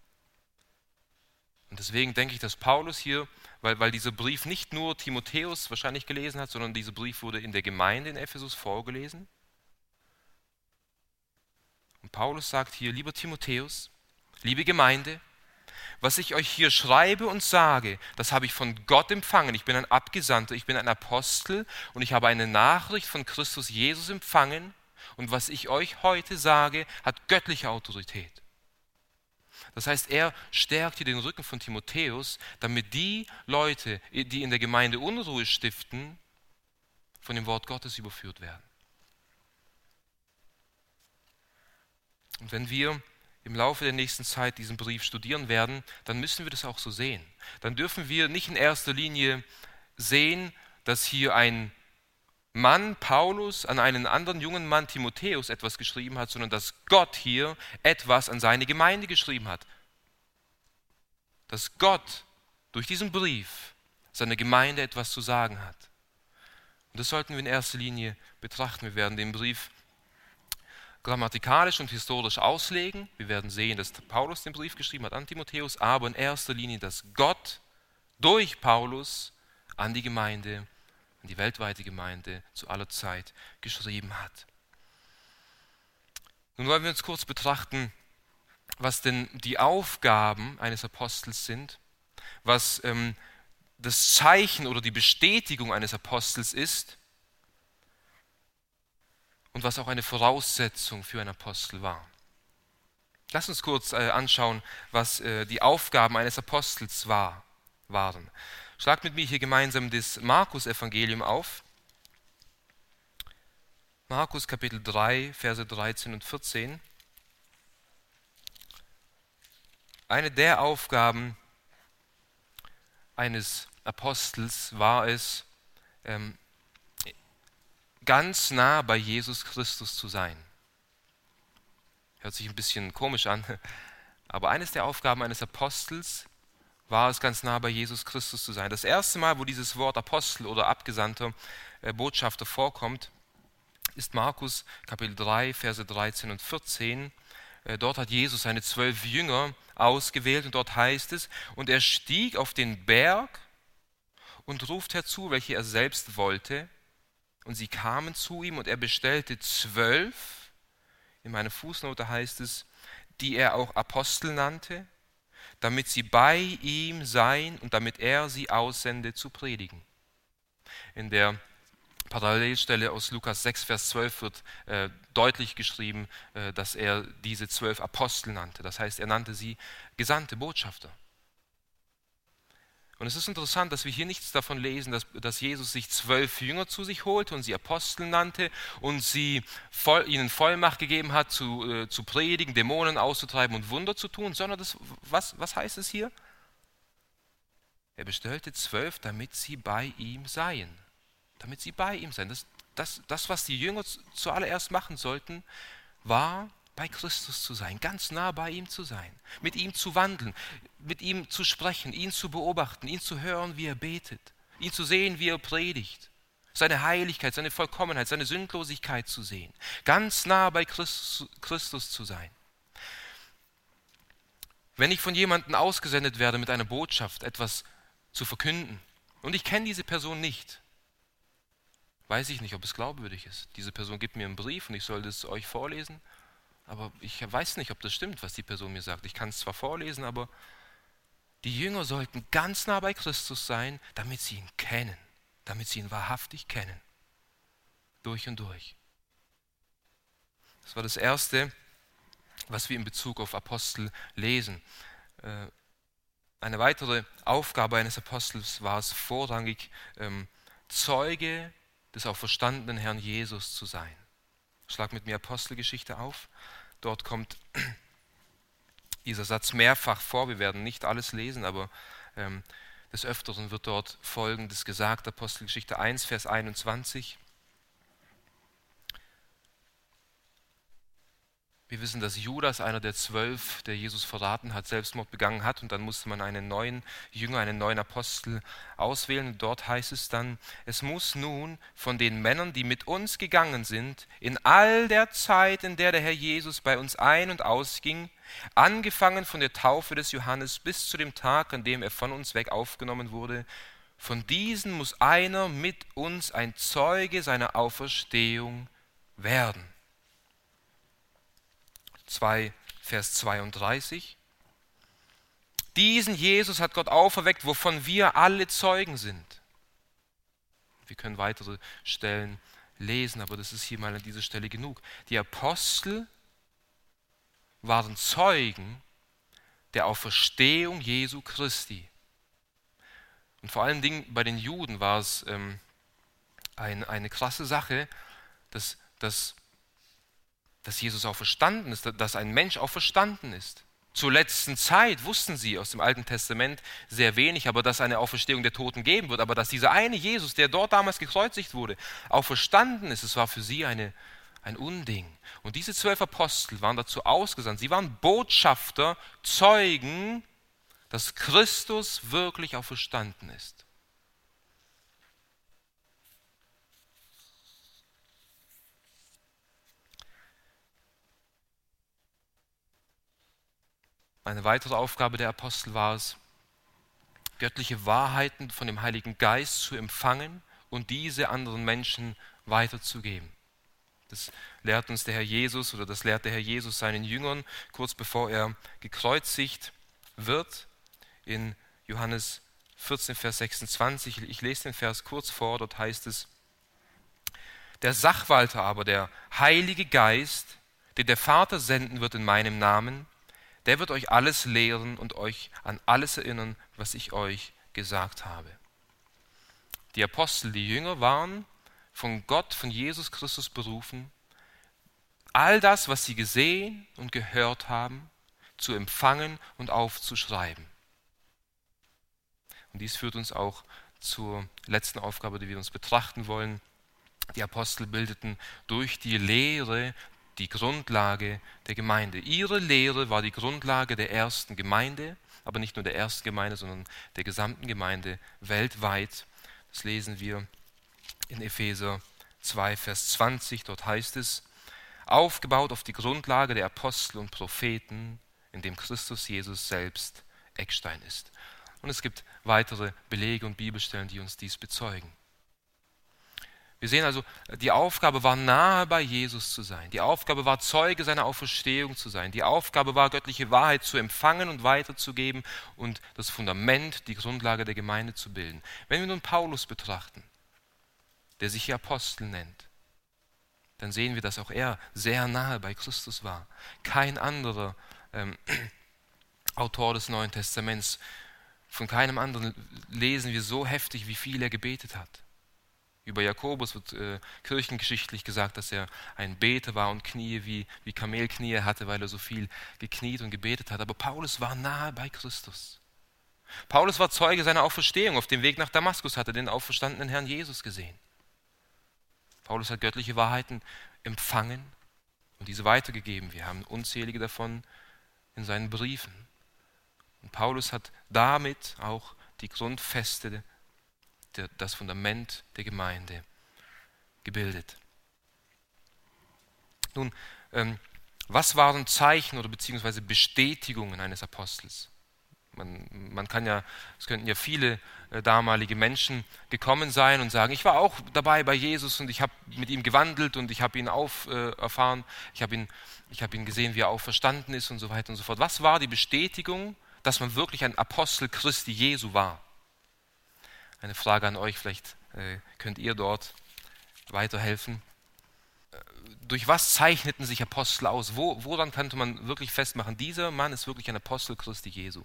Und deswegen denke ich, dass Paulus hier, weil dieser Brief nicht nur Timotheus wahrscheinlich gelesen hat, sondern dieser Brief wurde in der Gemeinde in Ephesus vorgelesen. Und Paulus sagt hier, lieber Timotheus, liebe Gemeinde, was ich euch hier schreibe und sage, das habe ich von Gott empfangen. Ich bin ein Abgesandter, ich bin ein Apostel und ich habe eine Nachricht von Christus Jesus empfangen Und was ich euch heute sage, hat göttliche Autorität. Das heißt, er stärkt hier den Rücken von Timotheus, damit die Leute, die in der Gemeinde Unruhe stiften, von dem Wort Gottes überführt werden. Und wenn wir im Laufe der nächsten Zeit diesen Brief studieren werden, dann müssen wir das auch so sehen. Dann dürfen wir nicht in erster Linie sehen, dass hier ein Mann, Paulus, an einen anderen jungen Mann, Timotheus, etwas geschrieben hat, sondern dass Gott hier etwas an seine Gemeinde geschrieben hat. Dass Gott durch diesen Brief seiner Gemeinde etwas zu sagen hat. Und das sollten wir in erster Linie betrachten. Wir werden den Brief grammatikalisch und historisch auslegen. Wir werden sehen, dass Paulus den Brief geschrieben hat an Timotheus, aber in erster Linie, dass Gott durch Paulus an die Gemeinde, an die weltweite Gemeinde zu aller Zeit geschrieben hat. Nun wollen wir uns kurz betrachten, was denn die Aufgaben eines Apostels sind, was das Zeichen oder die Bestätigung eines Apostels ist und was auch eine Voraussetzung für einen Apostel war. Lass uns kurz anschauen, was die Aufgaben eines Apostels waren. Schlagt mit mir hier gemeinsam das Markus-Evangelium auf. Markus Kapitel 3, Verse 13 und 14. Eine der Aufgaben eines Apostels war es, ganz nah bei Jesus Christus zu sein. Hört sich ein bisschen komisch an, aber eines der Aufgaben eines Apostels war es, ganz nah bei Jesus Christus zu sein. Das erste Mal, wo dieses Wort Apostel oder Abgesandter, Botschafter vorkommt, ist Markus Kapitel 3, Verse 13 und 14. Dort hat Jesus seine 12 Jünger ausgewählt und dort heißt es, und er stieg auf den Berg und ruft herzu, welche er selbst wollte, und sie kamen zu ihm und er bestellte 12, in meiner Fußnote heißt es, die er auch Apostel nannte, damit sie bei ihm seien und damit er sie aussende zu predigen. In der Parallelstelle aus Lukas 6, Vers 12 wird deutlich geschrieben, dass er diese 12 Apostel nannte. Das heißt, er nannte sie Gesandte, Botschafter. Und es ist interessant, dass wir hier nichts davon lesen, dass Jesus sich 12 Jünger zu sich holte und sie Apostel nannte und sie ihnen Vollmacht gegeben hat, zu predigen, Dämonen auszutreiben und Wunder zu tun, sondern was heißt es hier? Er bestellte 12, damit sie bei ihm seien. Damit sie bei ihm seien. Das, was die Jünger zuallererst machen sollten, war, bei Christus zu sein, ganz nah bei ihm zu sein, mit ihm zu wandeln, mit ihm zu sprechen, ihn zu beobachten, ihn zu hören, wie er betet, ihn zu sehen, wie er predigt, seine Heiligkeit, seine Vollkommenheit, seine Sündlosigkeit zu sehen, ganz nah bei Christus zu sein. Wenn ich von jemandem ausgesendet werde mit einer Botschaft, etwas zu verkünden, und ich kenne diese Person nicht, weiß ich nicht, ob es glaubwürdig ist. Diese Person gibt mir einen Brief und ich soll das euch vorlesen, aber ich weiß nicht, ob das stimmt, was die Person mir sagt. Ich kann es zwar vorlesen, aber die Jünger sollten ganz nah bei Christus sein, damit sie ihn kennen, damit sie ihn wahrhaftig kennen, durch und durch. Das war das Erste, was wir in Bezug auf Apostel lesen. Eine weitere Aufgabe eines Apostels war es vorrangig, Zeuge des auferstandenen Herrn Jesus zu sein. Schlag mit mir Apostelgeschichte auf. Dort kommt dieser Satz mehrfach vor. Wir werden nicht alles lesen, aber des Öfteren wird dort Folgendes gesagt. Apostelgeschichte 1, Vers 21. Wir wissen, dass Judas, einer der 12, der Jesus verraten hat, Selbstmord begangen hat und dann musste man einen neuen Jünger, einen neuen Apostel auswählen. Und dort heißt es dann, es muss nun von den Männern, die mit uns gegangen sind, in all der Zeit, in der der Herr Jesus bei uns ein- und ausging, angefangen von der Taufe des Johannes bis zu dem Tag, an dem er von uns weg aufgenommen wurde, von diesen muss einer mit uns ein Zeuge seiner Auferstehung werden. 2, Vers 32. Diesen Jesus hat Gott auferweckt, wovon wir alle Zeugen sind. Wir können weitere Stellen lesen, aber das ist hier mal an dieser Stelle genug. Die Apostel waren Zeugen der Auferstehung Jesu Christi. Und vor allen Dingen bei den Juden war es eine krasse Sache, dass Jesus auferstanden ist, dass ein Mensch auferstanden ist. Zur letzten Zeit wussten sie aus dem Alten Testament sehr wenig, aber dass eine Auferstehung der Toten geben wird. Aber dass dieser eine Jesus, der dort damals gekreuzigt wurde, auferstanden ist, es war für sie ein Unding. Und diese 12 Apostel waren dazu ausgesandt. Sie waren Botschafter, Zeugen, dass Christus wirklich auferstanden ist. Eine weitere Aufgabe der Apostel war es, göttliche Wahrheiten von dem Heiligen Geist zu empfangen und diese anderen Menschen weiterzugeben. Das lehrt uns der Herr Jesus, oder das lehrt der Herr Jesus seinen Jüngern, kurz bevor er gekreuzigt wird, in Johannes 14, Vers 26. Ich lese den Vers kurz vor, dort heißt es: Der Sachwalter aber, der Heilige Geist, den der Vater senden wird in meinem Namen, der wird euch alles lehren und euch an alles erinnern, was ich euch gesagt habe. Die Apostel, die Jünger, waren von Gott, von Jesus Christus berufen, all das, was sie gesehen und gehört haben, zu empfangen und aufzuschreiben. Und dies führt uns auch zur letzten Aufgabe, die wir uns betrachten wollen. Die Apostel bildeten durch die Lehre die Grundlage der Gemeinde. Ihre Lehre war die Grundlage der ersten Gemeinde, aber nicht nur der ersten Gemeinde, sondern der gesamten Gemeinde weltweit. Das lesen wir in Epheser 2, Vers 20. Dort heißt es: Aufgebaut auf die Grundlage der Apostel und Propheten, in dem Christus Jesus selbst Eckstein ist. Und es gibt weitere Belege und Bibelstellen, die uns dies bezeugen. Wir sehen also, die Aufgabe war, nahe bei Jesus zu sein. Die Aufgabe war, Zeuge seiner Auferstehung zu sein. Die Aufgabe war, göttliche Wahrheit zu empfangen und weiterzugeben und das Fundament, die Grundlage der Gemeinde zu bilden. Wenn wir nun Paulus betrachten, der sich hier Apostel nennt, dann sehen wir, dass auch er sehr nahe bei Christus war. Kein anderer Autor des Neuen Testaments, von keinem anderen lesen wir so heftig, wie viel er gebetet hat. Über Jakobus wird kirchengeschichtlich gesagt, dass er ein Beter war und Knie wie Kamelknie hatte, weil er so viel gekniet und gebetet hat. Aber Paulus war nahe bei Christus. Paulus war Zeuge seiner Auferstehung. Auf dem Weg nach Damaskus hat er den auferstandenen Herrn Jesus gesehen. Paulus hat göttliche Wahrheiten empfangen und diese weitergegeben. Wir haben unzählige davon in seinen Briefen. Und Paulus hat damit auch die Grundfeste, das Fundament der Gemeinde gebildet. Nun, was waren Zeichen oder beziehungsweise Bestätigungen eines Apostels? Es könnten ja viele damalige Menschen gekommen sein und sagen, ich war auch dabei bei Jesus und ich habe mit ihm gewandelt und ich habe ihn erfahren, ich habe ihn gesehen, wie er auferstanden ist und so weiter und so fort. Was war die Bestätigung, dass man wirklich ein Apostel Christi Jesu war? Eine Frage an euch, vielleicht könnt ihr dort weiterhelfen. Durch was zeichneten sich Apostel aus? Woran könnte man wirklich festmachen, dieser Mann ist wirklich ein Apostel Christi Jesu?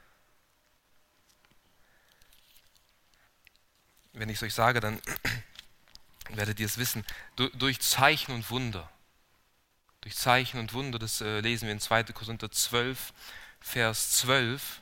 Wenn ich es euch sage, dann werdet ihr es wissen. Durch Zeichen und Wunder. Durch Zeichen und Wunder, das lesen wir in 2. Korinther 12, Vers 12.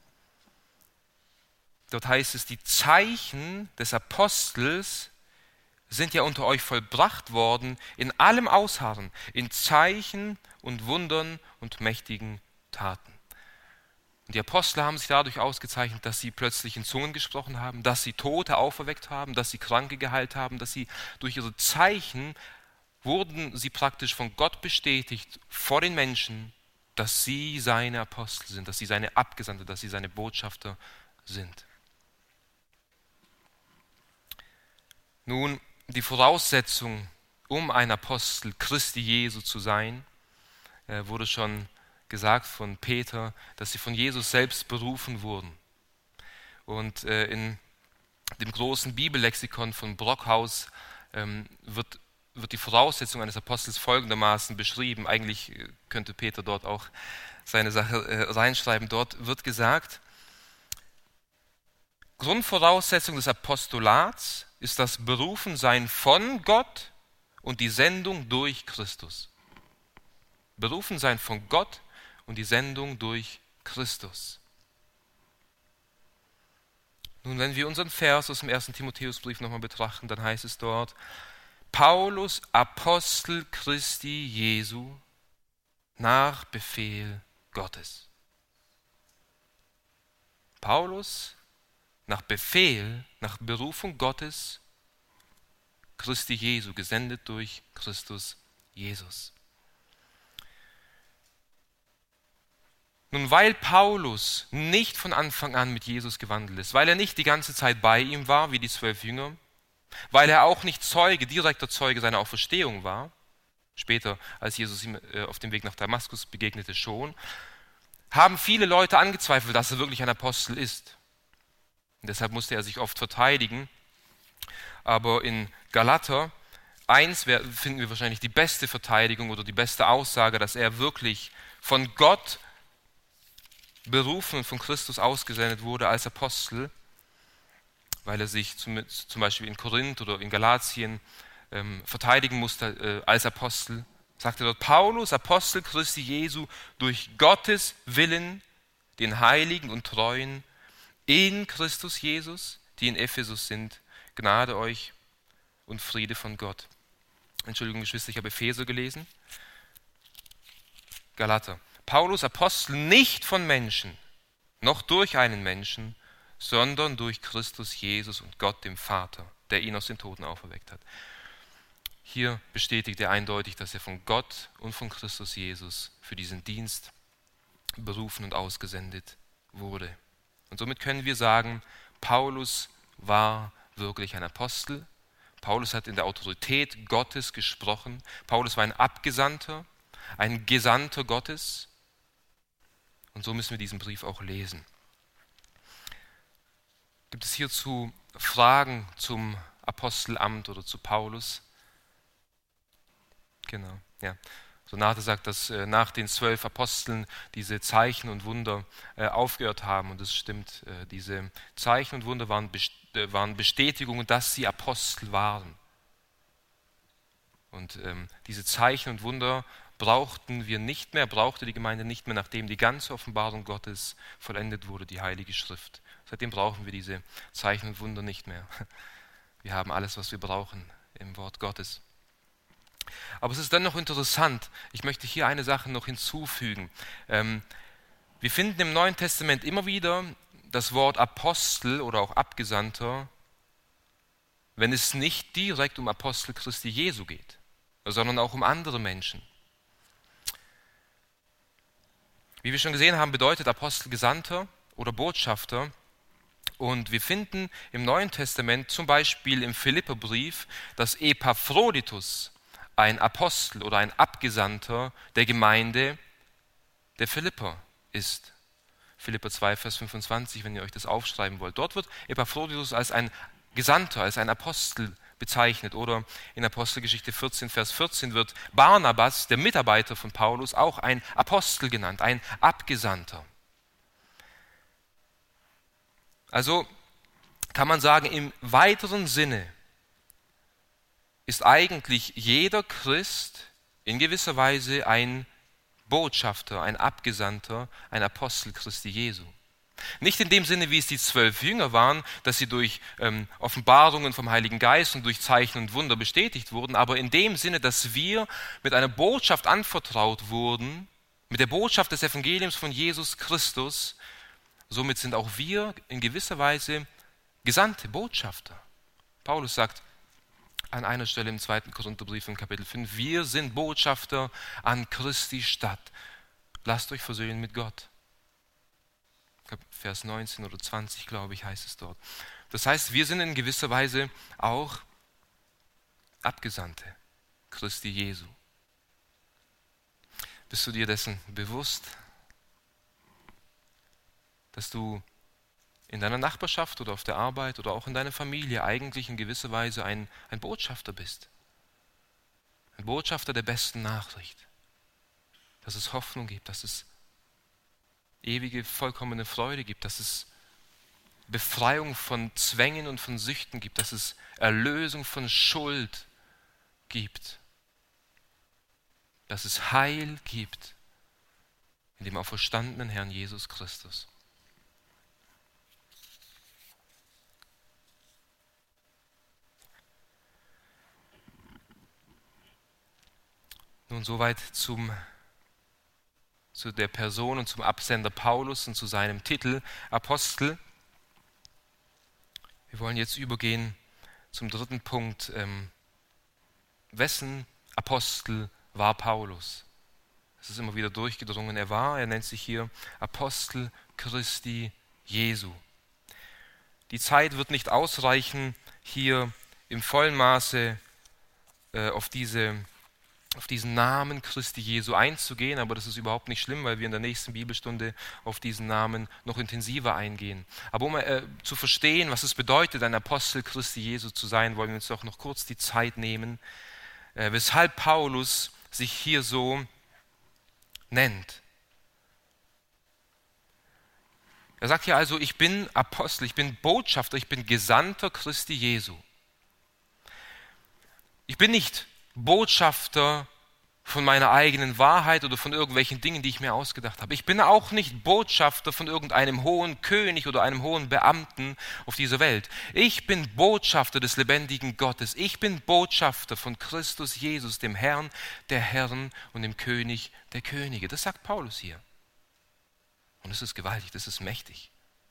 Dort heißt es, die Zeichen des Apostels sind ja unter euch vollbracht worden in allem Ausharren, in Zeichen und Wundern und mächtigen Taten. Und die Apostel haben sich dadurch ausgezeichnet, dass sie plötzlich in Zungen gesprochen haben, dass sie Tote auferweckt haben, dass sie Kranke geheilt haben, dass sie durch ihre Zeichen wurden sie praktisch von Gott bestätigt vor den Menschen, dass sie seine Apostel sind, dass sie seine Abgesandte, dass sie seine Botschafter sind. Nun, die Voraussetzung, um ein Apostel Christi Jesu zu sein, wurde schon gesagt von Peter, dass sie von Jesus selbst berufen wurden. Und in dem großen Bibellexikon von Brockhaus wird wird die Voraussetzung eines Apostels folgendermaßen beschrieben. Eigentlich könnte Peter dort auch seine Sache reinschreiben. Dort wird gesagt, Grundvoraussetzung des Apostolats ist das Berufensein von Gott und die Sendung durch Christus. Berufensein von Gott und die Sendung durch Christus. Nun, wenn wir unseren Vers aus dem 1. Timotheusbrief nochmal betrachten, dann heißt es dort, Paulus, Apostel Christi Jesu, nach Befehl Gottes. Paulus, nach Befehl, nach Berufung Gottes, Christi Jesu, gesendet durch Christus Jesus. Nun, weil Paulus nicht von Anfang an mit Jesus gewandelt ist, weil er nicht die ganze Zeit bei ihm war, wie die 12 Jünger, weil er auch nicht direkter Zeuge seiner Auferstehung war, später, als Jesus ihm auf dem Weg nach Damaskus begegnete, schon, haben viele Leute angezweifelt, dass er wirklich ein Apostel ist. Und deshalb musste er sich oft verteidigen. Aber in Galater 1 finden wir wahrscheinlich die beste Verteidigung oder die beste Aussage, dass er wirklich von Gott berufen und von Christus ausgesendet wurde als Apostel, weil er sich zum Beispiel in Korinth oder in Galatien verteidigen musste als Apostel. Sagte dort, Paulus, Apostel Christi Jesu, durch Gottes Willen, den Heiligen und Treuen, in Christus Jesus, die in Ephesus sind, Gnade euch und Friede von Gott. Entschuldigung, Geschwister, ich habe Epheser gelesen. Galater. Paulus, Apostel, nicht von Menschen, noch durch einen Menschen, sondern durch Christus Jesus und Gott, dem Vater, der ihn aus den Toten auferweckt hat. Hier bestätigt er eindeutig, dass er von Gott und von Christus Jesus für diesen Dienst berufen und ausgesendet wurde. Und somit können wir sagen, Paulus war wirklich ein Apostel. Paulus hat in der Autorität Gottes gesprochen. Paulus war ein Abgesandter, ein Gesandter Gottes. Und so müssen wir diesen Brief auch lesen. Gibt es hierzu Fragen zum Apostelamt oder zu Paulus? Genau, ja. Renate sagt, dass nach den 12 Aposteln diese Zeichen und Wunder aufgehört haben. Und das stimmt. Diese Zeichen und Wunder waren Bestätigungen, dass sie Apostel waren. Und diese Zeichen und Wunder brauchte die Gemeinde nicht mehr, nachdem die ganze Offenbarung Gottes vollendet wurde, die Heilige Schrift. Seitdem brauchen wir diese Zeichen und Wunder nicht mehr. Wir haben alles, was wir brauchen im Wort Gottes. Aber es ist dann noch interessant, ich möchte hier eine Sache noch hinzufügen. Wir finden im Neuen Testament immer wieder das Wort Apostel oder auch Abgesandter, wenn es nicht direkt um Apostel Christi Jesu geht, sondern auch um andere Menschen. Wie wir schon gesehen haben, bedeutet Apostel Gesandter oder Botschafter. Und wir finden im Neuen Testament zum Beispiel im Philipperbrief, dass Epaphroditus ein Apostel oder ein Abgesandter der Gemeinde der Philipper ist. Philipper 2, Vers 25, wenn ihr euch das aufschreiben wollt. Dort wird Epaphroditus als ein Gesandter, als ein Apostel bezeichnet. Oder in Apostelgeschichte 14, Vers 14 wird Barnabas, der Mitarbeiter von Paulus, auch ein Apostel genannt, ein Abgesandter. Also kann man sagen, im weiteren Sinne ist eigentlich jeder Christ in gewisser Weise ein Botschafter, ein Abgesandter, ein Apostel Christi Jesu. Nicht in dem Sinne, wie es die 12 Jünger waren, dass sie durch Offenbarungen vom Heiligen Geist und durch Zeichen und Wunder bestätigt wurden, aber in dem Sinne, dass wir mit einer Botschaft anvertraut wurden, mit der Botschaft des Evangeliums von Jesus Christus. Somit sind auch wir in gewisser Weise Gesandte, Botschafter. Paulus sagt an einer Stelle im 2. Korintherbrief in Kapitel 5, wir sind Botschafter an Christi Stadt. Lasst euch versöhnen mit Gott. Vers 19 oder 20, glaube ich, heißt es dort. Das heißt, wir sind in gewisser Weise auch Abgesandte Christi Jesu. Bist du dir dessen bewusst, dass du in deiner Nachbarschaft oder auf der Arbeit oder auch in deiner Familie eigentlich in gewisser Weise ein Botschafter bist? Ein Botschafter der besten Nachricht, dass es Hoffnung gibt, dass es ewige, vollkommene Freude gibt, dass es Befreiung von Zwängen und von Süchten gibt, dass es Erlösung von Schuld gibt, dass es Heil gibt in dem auferstandenen Herrn Jesus Christus. Nun soweit zu der Person und zum Absender Paulus und zu seinem Titel Apostel. Wir wollen jetzt übergehen zum dritten Punkt. Wessen Apostel war Paulus? Es ist immer wieder durchgedrungen. Er nennt sich hier Apostel Christi Jesu. Die Zeit wird nicht ausreichen, hier im vollen Maße auf diesen Namen Christi Jesu einzugehen, aber das ist überhaupt nicht schlimm, weil wir in der nächsten Bibelstunde auf diesen Namen noch intensiver eingehen. Aber um zu verstehen, was es bedeutet, ein Apostel Christi Jesu zu sein, wollen wir uns doch noch kurz die Zeit nehmen, weshalb Paulus sich hier so nennt. Er sagt hier also, ich bin Apostel, ich bin Botschafter, ich bin Gesandter Christi Jesu. Ich bin nicht Botschafter von meiner eigenen Wahrheit oder von irgendwelchen Dingen, die ich mir ausgedacht habe. Ich bin auch nicht Botschafter von irgendeinem hohen König oder einem hohen Beamten auf dieser Welt. Ich bin Botschafter des lebendigen Gottes. Ich bin Botschafter von Christus Jesus, dem Herrn der Herren und dem König der Könige. Das sagt Paulus hier. Und das ist gewaltig, das ist mächtig.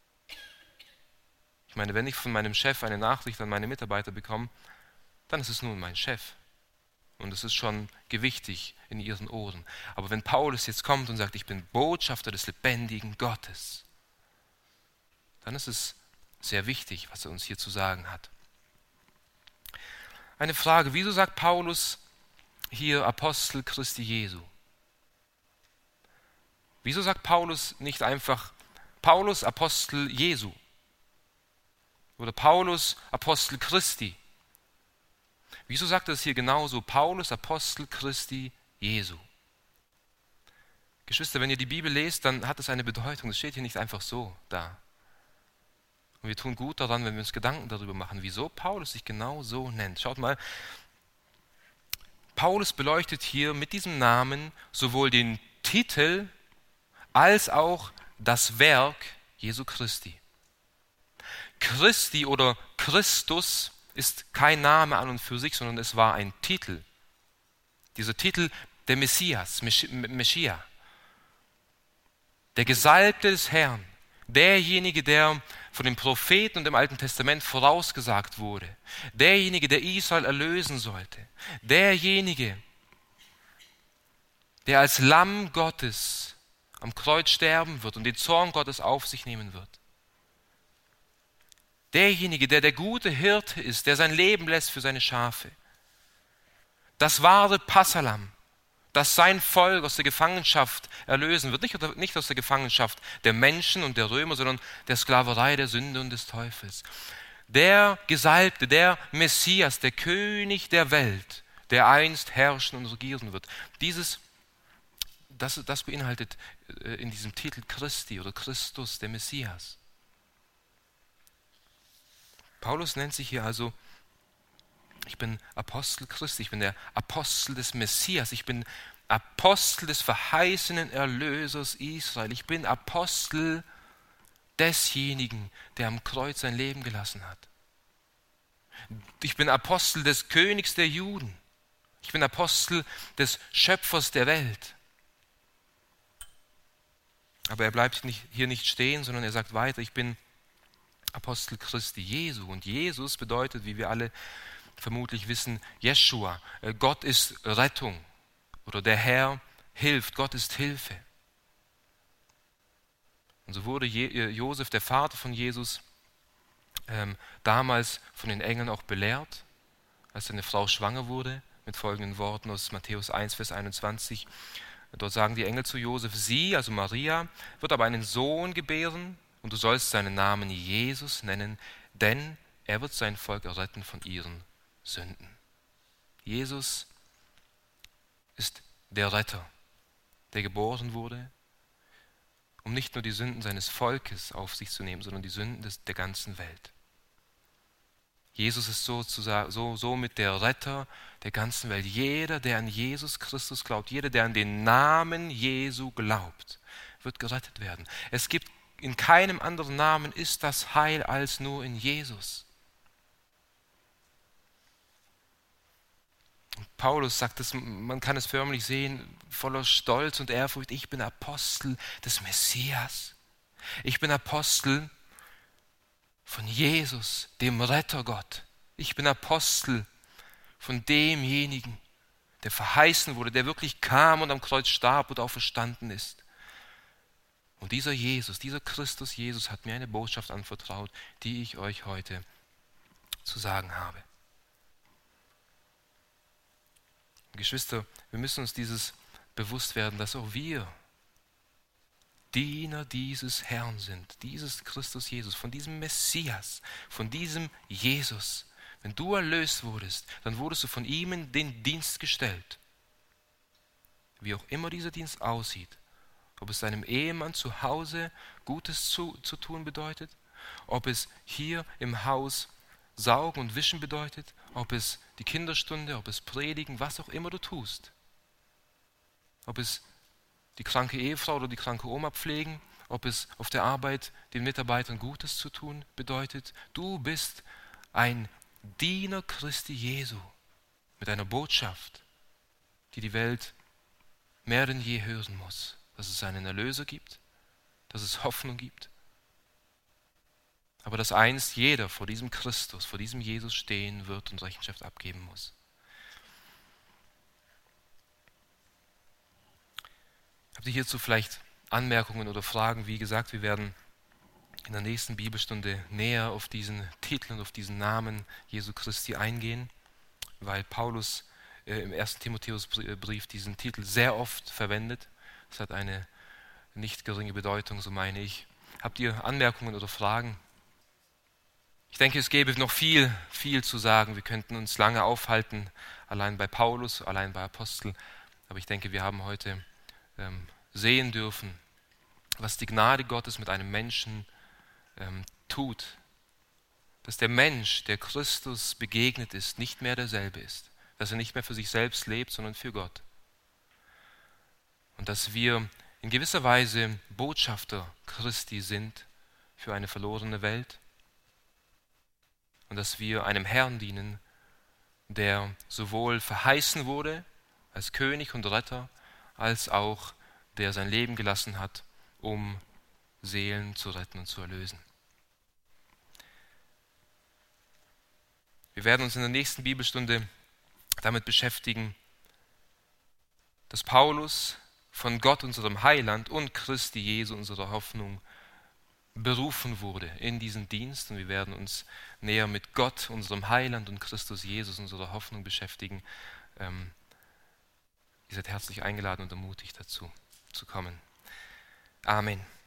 Ich meine, wenn ich von meinem Chef eine Nachricht an meine Mitarbeiter bekomme, dann ist es nun mein Chef. Und es ist schon gewichtig in ihren Ohren. Aber wenn Paulus jetzt kommt und sagt, ich bin Botschafter des lebendigen Gottes, dann ist es sehr wichtig, was er uns hier zu sagen hat. Eine Frage, wieso sagt Paulus hier Apostel Christi Jesu? Wieso sagt Paulus nicht einfach Paulus Apostel Jesu oder Paulus Apostel Christi? Wieso sagt er es hier genauso? Paulus, Apostel Christi Jesu. Geschwister, wenn ihr die Bibel lest, dann hat es eine Bedeutung. Es steht hier nicht einfach so da. Und wir tun gut daran, wenn wir uns Gedanken darüber machen, wieso Paulus sich genau so nennt. Schaut mal, Paulus beleuchtet hier mit diesem Namen sowohl den Titel als auch das Werk Jesu Christi. Christi oder Christus ist kein Name an und für sich, sondern es war ein Titel. Dieser Titel, der Messias, Meschia, der Gesalbte des Herrn, derjenige, der von den Propheten und im Alten Testament vorausgesagt wurde, derjenige, der Israel erlösen sollte, derjenige, der als Lamm Gottes am Kreuz sterben wird und den Zorn Gottes auf sich nehmen wird. Derjenige, der der gute Hirte ist, der sein Leben lässt für seine Schafe. Das wahre Passalam, das sein Volk aus der Gefangenschaft erlösen wird. Nicht aus der Gefangenschaft der Menschen und der Römer, sondern der Sklaverei, der Sünde und des Teufels. Der Gesalbte, der Messias, der König der Welt, der einst herrschen und regieren wird. Das beinhaltet in diesem Titel Christi oder Christus, der Messias. Paulus nennt sich hier also, ich bin Apostel Christi, ich bin der Apostel des Messias, ich bin Apostel des verheißenen Erlösers Israel, ich bin Apostel desjenigen, der am Kreuz sein Leben gelassen hat. Ich bin Apostel des Königs der Juden, ich bin Apostel des Schöpfers der Welt. Aber er bleibt hier nicht stehen, sondern er sagt weiter, ich bin Apostel Christi Jesu. Und Jesus bedeutet, wie wir alle vermutlich wissen, Jeschua. Gott ist Rettung oder der Herr hilft. Gott ist Hilfe. Und so wurde Josef, der Vater von Jesus, damals von den Engeln auch belehrt, als seine Frau schwanger wurde, mit folgenden Worten aus Matthäus 1, Vers 21. Dort sagen die Engel zu Josef, sie, also Maria, wird aber einen Sohn gebären, und du sollst seinen Namen Jesus nennen, denn er wird sein Volk erretten von ihren Sünden. Jesus ist der Retter, der geboren wurde, um nicht nur die Sünden seines Volkes auf sich zu nehmen, sondern die Sünden der ganzen Welt. Jesus ist somit der Retter der ganzen Welt. Jeder, der an Jesus Christus glaubt, jeder, der an den Namen Jesu glaubt, wird gerettet werden. Es gibt in keinem anderen Namen ist das Heil als nur in Jesus. Paulus sagt es, man kann es förmlich sehen, voller Stolz und Ehrfurcht: Ich bin Apostel des Messias. Ich bin Apostel von Jesus, dem Rettergott. Ich bin Apostel von demjenigen, der verheißen wurde, der wirklich kam und am Kreuz starb und auferstanden ist. Und dieser Jesus, dieser Christus Jesus hat mir eine Botschaft anvertraut, die ich euch heute zu sagen habe. Geschwister, wir müssen uns dieses bewusst werden, dass auch wir Diener dieses Herrn sind, dieses Christus Jesus, von diesem Messias, von diesem Jesus. Wenn du erlöst wurdest, dann wurdest du von ihm in den Dienst gestellt. Wie auch immer dieser Dienst aussieht, ob es deinem Ehemann zu Hause Gutes zu tun bedeutet, ob es hier im Haus Saugen und Wischen bedeutet, ob es die Kinderstunde, ob es Predigen, was auch immer du tust. Ob es die kranke Ehefrau oder die kranke Oma pflegen, ob es auf der Arbeit den Mitarbeitern Gutes zu tun bedeutet. Du bist ein Diener Christi Jesu mit einer Botschaft, die die Welt mehr denn je hören muss. Dass es einen Erlöser gibt, dass es Hoffnung gibt, aber dass einst jeder vor diesem Christus, vor diesem Jesus stehen wird und Rechenschaft abgeben muss. Habt ihr hierzu vielleicht Anmerkungen oder Fragen? Wie gesagt, wir werden in der nächsten Bibelstunde näher auf diesen Titel und auf diesen Namen Jesu Christi eingehen, weil Paulus im 1. Timotheusbrief diesen Titel sehr oft verwendet. Es hat eine nicht geringe Bedeutung, so meine ich. Habt ihr Anmerkungen oder Fragen? Ich denke, es gäbe noch viel zu sagen. Wir könnten uns lange aufhalten, allein bei Paulus, allein bei Apostel. Aber ich denke, wir haben heute sehen dürfen, was die Gnade Gottes mit einem Menschen tut. Dass der Mensch, der Christus begegnet ist, nicht mehr derselbe ist. Dass er nicht mehr für sich selbst lebt, sondern für Gott. Und dass wir in gewisser Weise Botschafter Christi sind für eine verlorene Welt. Und dass wir einem Herrn dienen, der sowohl verheißen wurde als König und Retter, als auch der sein Leben gelassen hat, um Seelen zu retten und zu erlösen. Wir werden uns in der nächsten Bibelstunde damit beschäftigen, dass Paulus von Gott, unserem Heiland, und Christi Jesu, unserer Hoffnung, berufen wurde in diesen Dienst. Und wir werden uns näher mit Gott, unserem Heiland, und Christus Jesus, unserer Hoffnung, beschäftigen. Ihr seid herzlich eingeladen und ermutigt dazu zu kommen. Amen.